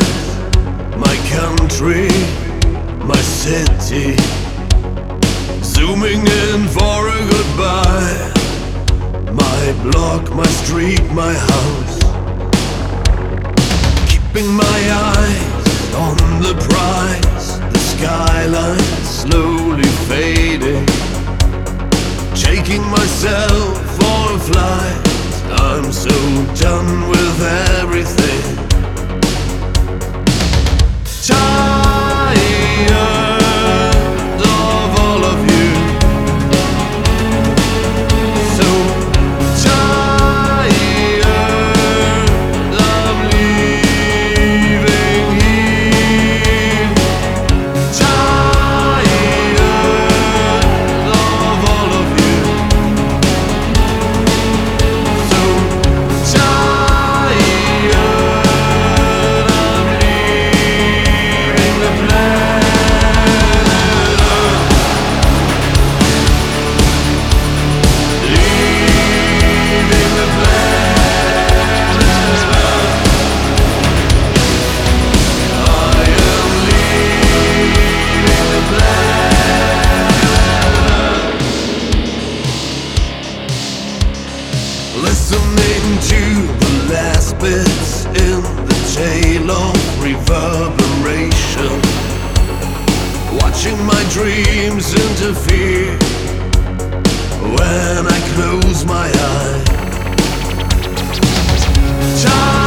my country, my city, zooming in for a goodbye. My block, my street, my house, keeping my eyes on the prize. The skyline slowly fading, taking myself for a flight. I'm so done with everything, tired of all of you, so tired of leaving here, tired of all of you, so tired of leaving the planet Earth, leaving the planet Earth. I am leaving the planet Earth. Listening to the last bits in the tail of reverberation, watching my dreams interfere when I close my eyes.